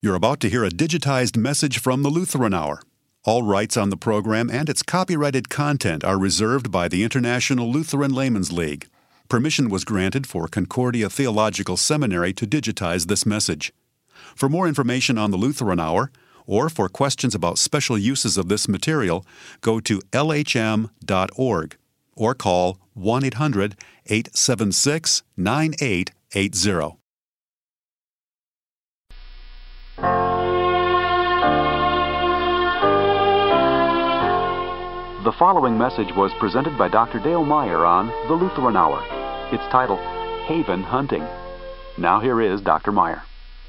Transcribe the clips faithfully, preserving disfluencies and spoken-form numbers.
You're about to hear a digitized message from the Lutheran Hour. All rights on the program and its copyrighted content are reserved by the International Lutheran Laymen's League. Permission was granted for Concordia Theological Seminary to digitize this message. For more information on the Lutheran Hour, or for questions about special uses of this material, go to L H M dot org or call one eight hundred, eight seven six, nine eight eight zero. The following message was presented by Doctor Dale Meyer on The Lutheran Hour. It's titled, Haven Hunting. Now here is Doctor Meyer.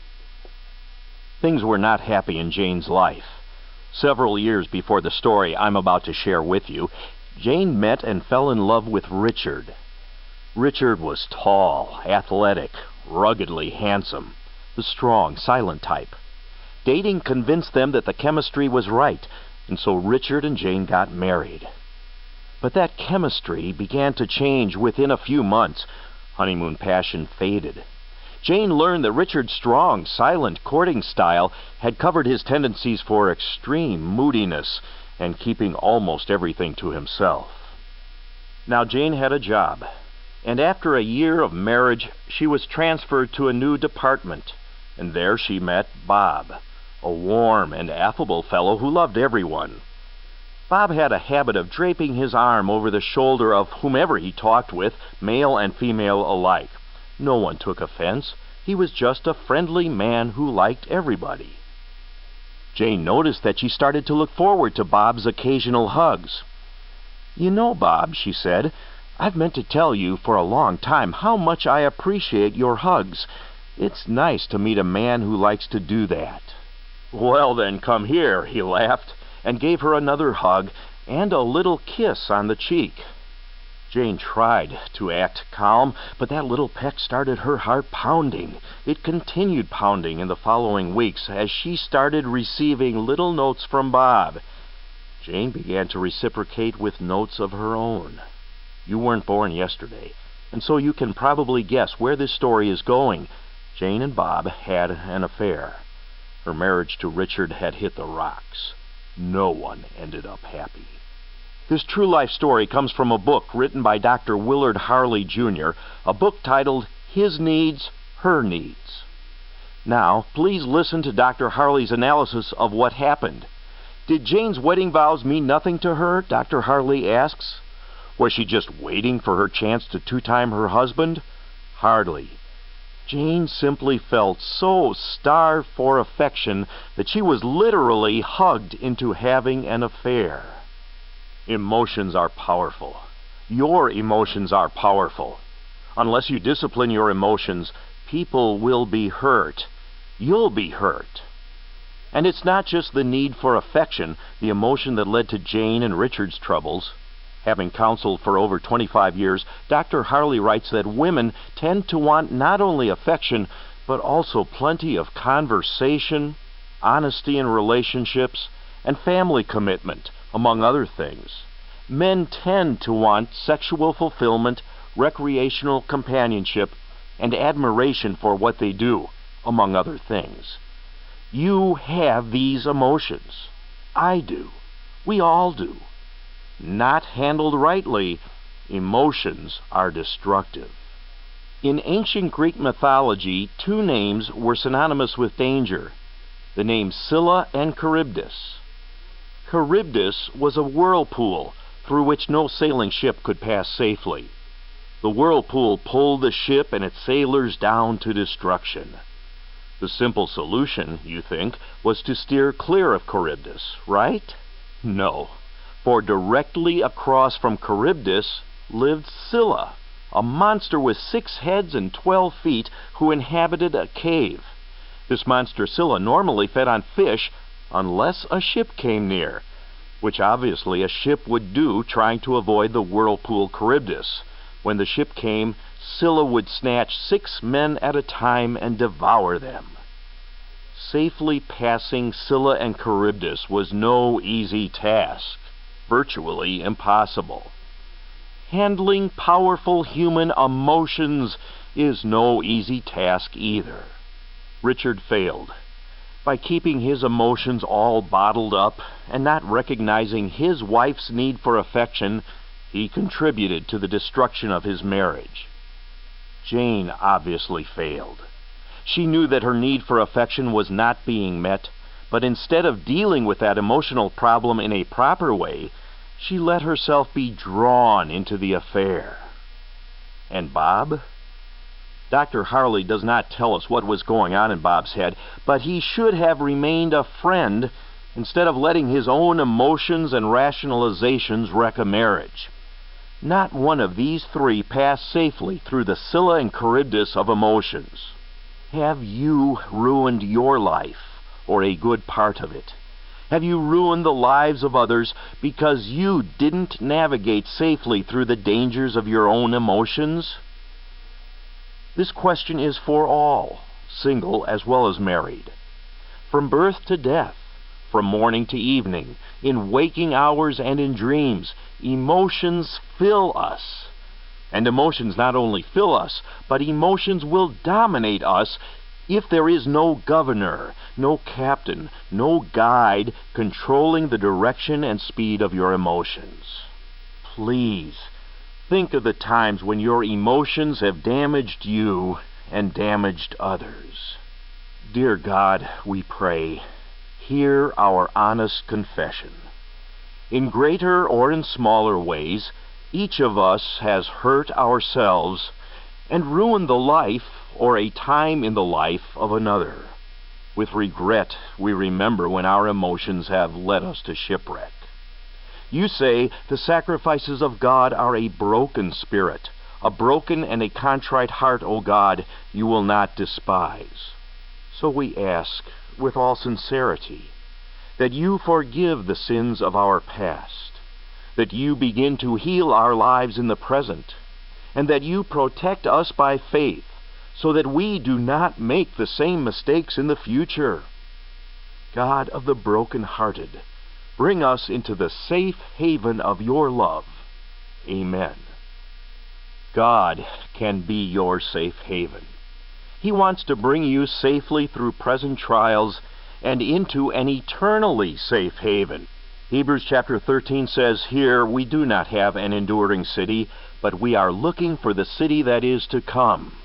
Things were not happy in Jane's life. Several years before the story I'm about to share with you, Jane met and fell in love with Richard. Richard was tall, athletic, ruggedly handsome, the strong, silent type. Dating convinced them that the chemistry was right, and so Richard and Jane got married. But that chemistry began to change within a few months. Honeymoon passion faded. Jane learned that Richard's strong, silent courting style had covered his tendencies for extreme moodiness and keeping almost everything to himself. Now Jane had a job, and after a year of marriage, she was transferred to a new department, and there she met Bob, a warm and affable fellow who loved everyone. Bob had a habit of draping his arm over the shoulder of whomever he talked with, male and female alike. No one took offense. He was just a friendly man who liked everybody. Jane noticed that she started to look forward to Bob's occasional hugs. "You know, Bob," she said, "I've meant to tell you for a long time how much I appreciate your hugs. It's nice to meet a man who likes to do that." "Well then, come here," he laughed, and gave her another hug and a little kiss on the cheek. Jane tried to act calm, but that little peck started her heart pounding. It continued pounding in the following weeks as she started receiving little notes from Bob. Jane began to reciprocate with notes of her own. You weren't born yesterday, and so you can probably guess where this story is going. Jane and Bob had an affair. Her marriage to Richard had hit the rocks. No one ended up happy. This true life story comes from a book written by Doctor Willard Harley, Junior, a book titled His Needs, Her Needs. Now, please listen to Doctor Harley's analysis of what happened. Did Jane's wedding vows mean nothing to her? Doctor Harley asks. Was she just waiting for her chance to two-time her husband? Hardly. Jane simply felt so starved for affection that she was literally hugged into having an affair. Emotions are powerful. Your emotions are powerful. Unless you discipline your emotions, people will be hurt. You'll be hurt. And it's not just the need for affection, the emotion that led to Jane and Richard's troubles. Having counseled for over twenty-five years, Doctor Harley writes that women tend to want not only affection, but also plenty of conversation, honesty in relationships, and family commitment, among other things. Men tend to want sexual fulfillment, recreational companionship, and admiration for what they do, among other things. You have these emotions. I do. We all do. Not handled rightly, emotions are destructive. In ancient Greek mythology, two names were synonymous with danger, the names Scylla and Charybdis. Charybdis was a whirlpool through which no sailing ship could pass safely. The whirlpool pulled the ship and its sailors down to destruction. The simple solution, you think, was to steer clear of Charybdis, right? No. For directly across from Charybdis lived Scylla, a monster with six heads and twelve feet who inhabited a cave. This monster Scylla normally fed on fish unless a ship came near, which obviously a ship would do trying to avoid the whirlpool Charybdis. When the ship came, Scylla would snatch six men at a time and devour them. Safely passing Scylla and Charybdis was no easy task. Virtually impossible. Handling powerful human emotions is no easy task either. Richard failed. By keeping his emotions all bottled up and not recognizing his wife's need for affection, he contributed to the destruction of his marriage. Jane obviously failed. She knew that her need for affection was not being met, but instead of dealing with that emotional problem in a proper way, she let herself be drawn into the affair. And Bob? Doctor Harley does not tell us what was going on in Bob's head, but he should have remained a friend instead of letting his own emotions and rationalizations wreck a marriage. Not one of these three passed safely through the Scylla and Charybdis of emotions. Have you ruined your life, or a good part of it? Have you ruined the lives of others because you didn't navigate safely through the dangers of your own emotions? This question is for all, single as well as married. From birth to death, from morning to evening, in waking hours and in dreams, emotions fill us. And emotions not only fill us, but emotions will dominate us if there is no governor, no captain, no guide controlling the direction and speed of your emotions. Please, think of the times when your emotions have damaged you and damaged others. Dear God, we pray, hear our honest confession. In greater or in smaller ways, each of us has hurt ourselves and ruined the life or a time in the life of another. With regret, we remember when our emotions have led us to shipwreck. You say the sacrifices of God are a broken spirit, a broken and a contrite heart, O God, you will not despise. So we ask, with all sincerity, that you forgive the sins of our past, that you begin to heal our lives in the present, and that you protect us by faith, so that we do not make the same mistakes in the future. God of the broken-hearted, bring us into the safe haven of your love. Amen. God can be your safe haven. He wants to bring you safely through present trials and into an eternally safe haven. Hebrews chapter thirteen says here, we do not have an enduring city, but we are looking for the city that is to come.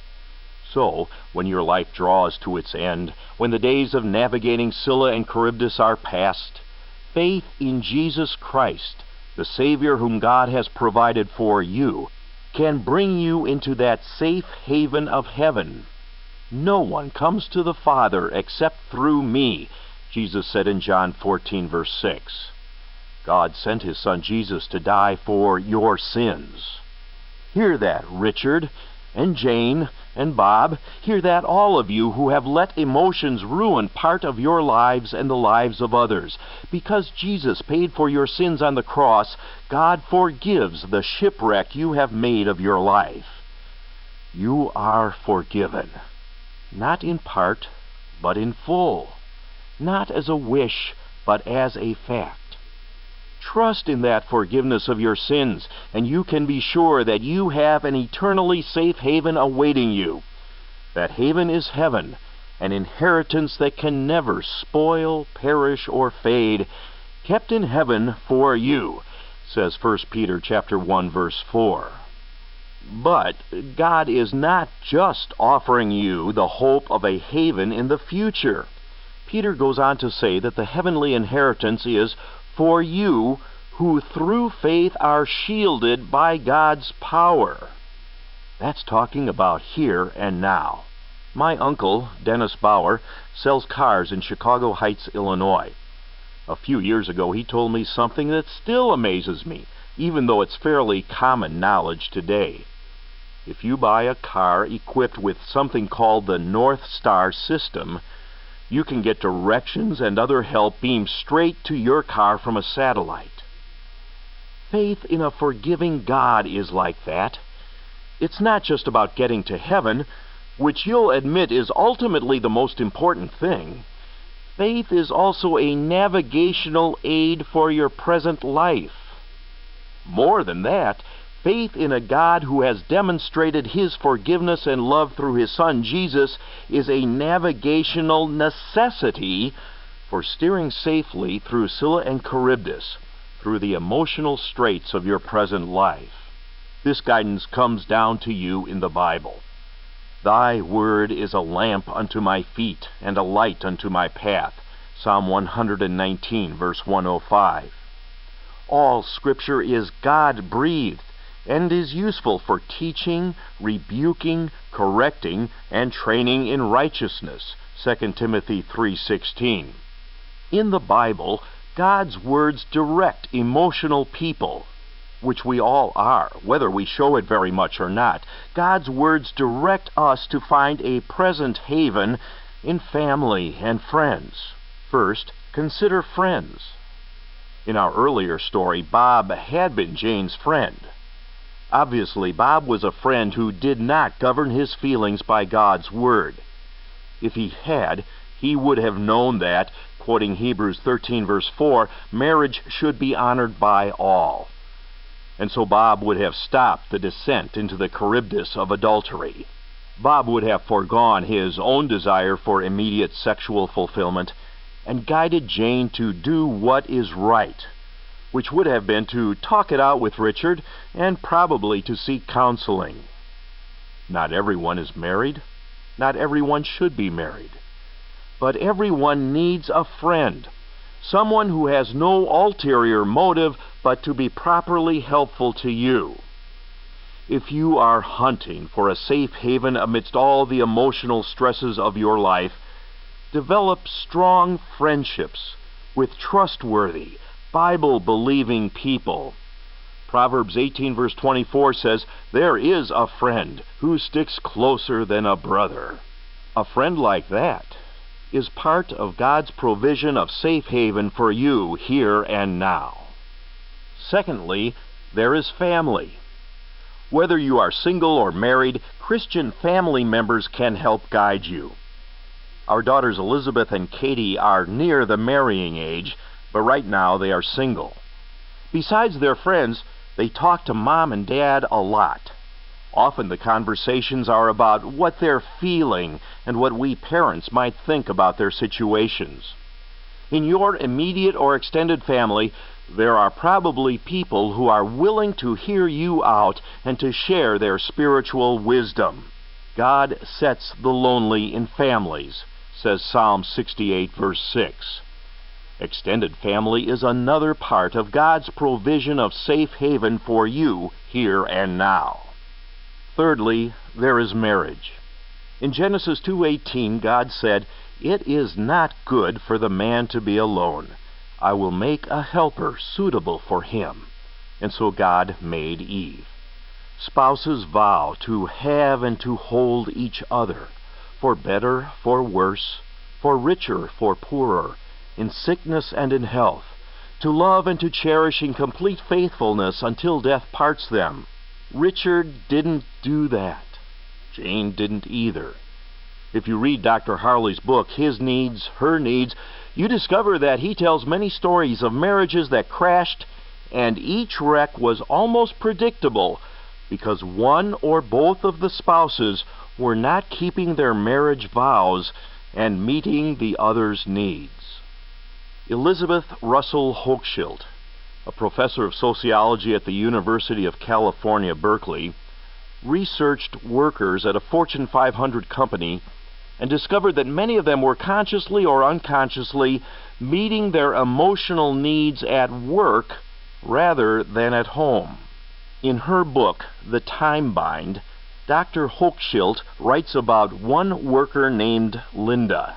So, when your life draws to its end, when the days of navigating Scylla and Charybdis are past, faith in Jesus Christ, the Savior whom God has provided for you, can bring you into that safe haven of heaven. No one comes to the Father except through me, Jesus said in John fourteen, verse six. God sent his Son Jesus to die for your sins. Hear that, Richard, and Jane, and Bob. Hear that, all of you who have let emotions ruin part of your lives and the lives of others. Because Jesus paid for your sins on the cross, God forgives the shipwreck you have made of your life. You are forgiven, not in part, but in full, not as a wish, but as a fact. Trust in that forgiveness of your sins, and you can be sure that you have an eternally safe haven awaiting you. That haven is heaven, an inheritance that can never spoil, perish, or fade, kept in heaven for you, says First Peter chapter one, verse four. But God is not just offering you the hope of a haven in the future. Peter goes on to say that the heavenly inheritance is for you who through faith are shielded by God's power. That's talking about here and now. My uncle, Dennis Bauer, sells cars in Chicago Heights, Illinois. A few years ago he told me something that still amazes me, even though it's fairly common knowledge today. If you buy a car equipped with something called the North Star system, you can get directions and other help beamed straight to your car from a satellite. Faith in a forgiving God is like that. It's not just about getting to heaven, which you'll admit is ultimately the most important thing. Faith is also a navigational aid for your present life. More than that, Faith in a God who has demonstrated His forgiveness and love through His Son Jesus is a navigational necessity for steering safely through Scylla and Charybdis, through the emotional straits of your present life. This guidance comes down to you in the Bible. Thy word is a lamp unto my feet and a light unto my path. Psalm one nineteen, verse one oh five. All Scripture is God-breathed and is useful for teaching, rebuking, correcting, and training in righteousness. Second Timothy three sixteen. In the Bible, God's words direct emotional people, which we all are, whether we show it very much or not. God's words direct us to find a present haven in family and friends. First, consider friends. In our earlier story, Bob had been Jane's friend. Obviously, Bob was a friend who did not govern his feelings by God's word. If he had, he would have known that, quoting Hebrews thirteen, verse four, marriage should be honored by all. And so Bob would have stopped the descent into the Charybdis of adultery. Bob would have foregone his own desire for immediate sexual fulfillment and guided Jane to do what is right, which would have been to talk it out with Richard and probably to seek counseling. Not everyone is married. Not everyone should be married. But everyone needs a friend, someone who has no ulterior motive but to be properly helpful to you. If you are hunting for a safe haven amidst all the emotional stresses of your life, develop strong friendships with trustworthy, Bible-believing people. Proverbs eighteen, verse twenty-four says, "There is a friend who sticks closer than a brother." A friend like that is part of God's provision of safe haven for you here and now. Secondly, there is family. Whether you are single or married, Christian family members can help guide you. Our daughters Elizabeth and Katie are near the marrying age, but right now they are single. Besides their friends, they talk to Mom and Dad a lot. Often the conversations are about what they're feeling and what we parents might think about their situations. In your immediate or extended family, there are probably people who are willing to hear you out and to share their spiritual wisdom. God sets the lonely in families, says Psalm sixty-eight, verse six. Extended family is another part of God's provision of safe haven for you here and now. Thirdly, there is marriage. In Genesis two eighteen, God said, "It is not good for the man to be alone. I will make a helper suitable for him." And so God made Eve. Spouses vow to have and to hold each other, for better, for worse, for richer, for poorer, in sickness and in health, to love and to cherish in complete faithfulness until death parts them. Richard didn't do that. Jane didn't either. If you read Doctor Harley's book, His Needs, Her Needs, you discover that he tells many stories of marriages that crashed, and each wreck was almost predictable because one or both of the spouses were not keeping their marriage vows and meeting the other's needs. Elizabeth Russell Hochschild, a professor of sociology at the University of California, Berkeley, researched workers at a Fortune five hundred company and discovered that many of them were consciously or unconsciously meeting their emotional needs at work rather than at home. In her book, The Time Bind, Doctor Hochschild writes about one worker named Linda.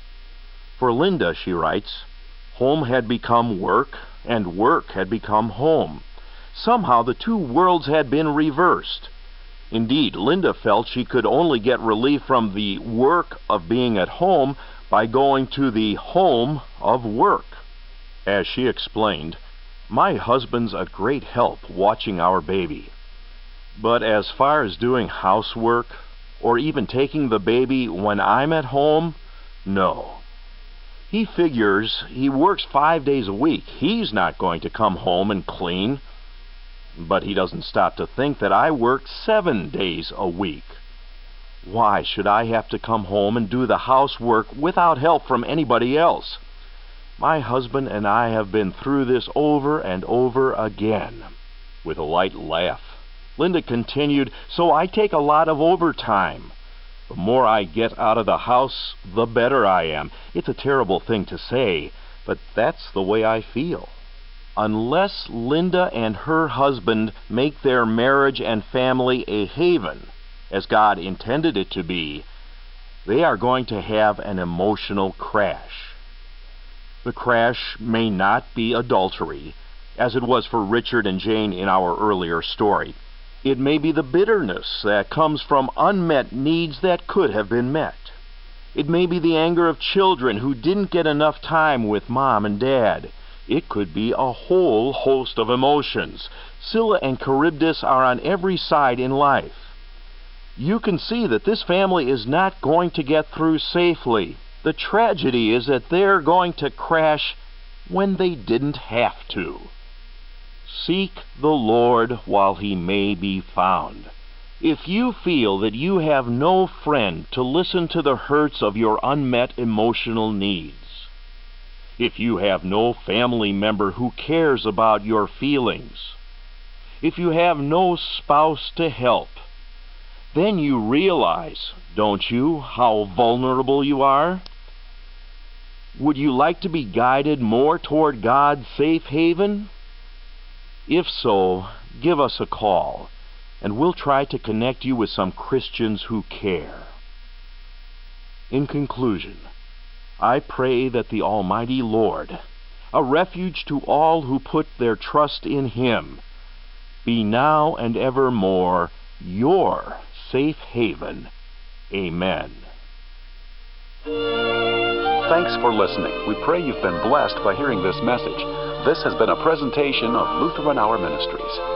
For Linda, she writes, home had become work, and work had become home. Somehow the two worlds had been reversed. Indeed, Linda felt she could only get relief from the work of being at home by going to the home of work. As she explained, "My husband's a great help watching our baby. But as far as doing housework, or even taking the baby when I'm at home, no. He figures he works five days a week. He's not going to come home and clean. But he doesn't stop to think that I work seven days a week. Why should I have to come home and do the housework without help from anybody else? My husband and I have been through this over and over again. With a light laugh, Linda continued, so I take a lot of overtime. The more I get out of the house, the better I am. It's a terrible thing to say, but that's the way I feel. Unless Linda and her husband make their marriage and family a haven, as God intended it to be, they are going to have an emotional crash. The crash may not be adultery, as it was for Richard and Jane in our earlier story. It may be the bitterness that comes from unmet needs that could have been met. It may be the anger of children who didn't get enough time with mom and dad. It could be a whole host of emotions. Scylla and Charybdis are on every side in life. You can see that this family is not going to get through safely. The tragedy is that they're going to crash when they didn't have to. Seek the Lord while he may be found. If you feel that you have no friend to listen to the hurts of your unmet emotional needs, if you have no family member who cares about your feelings, if you have no spouse to help, then you realize, don't you, how vulnerable you are? Would you like to be guided more toward God's safe haven? If so, give us a call, and we'll try to connect you with some Christians who care. In conclusion, I pray that the Almighty Lord, a refuge to all who put their trust in Him, be now and evermore your safe haven. Amen. Thanks for listening. We pray you've been blessed by hearing this message. This has been a presentation of Lutheran Hour Ministries.